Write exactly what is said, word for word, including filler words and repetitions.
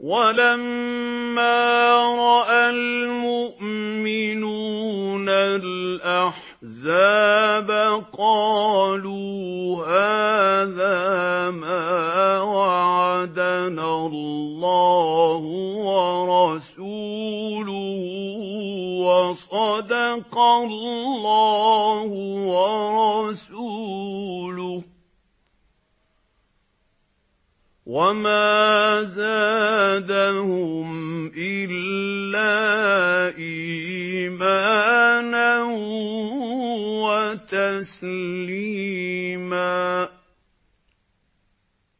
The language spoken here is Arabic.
وَلَمَّا رَأَى الْمُؤْمِنُونَ الْأَحْزَابَ قَالُوا هَٰذَا مَا وَعَدَنَا اللَّهُ وَرَسُولُهُ وَصَدَقَ اللَّهُ وَرَسُولُهُ ۚ وَمَا زَادَهُمْ إِلَّا إِيمَانًا وَتَسْلِيمًا.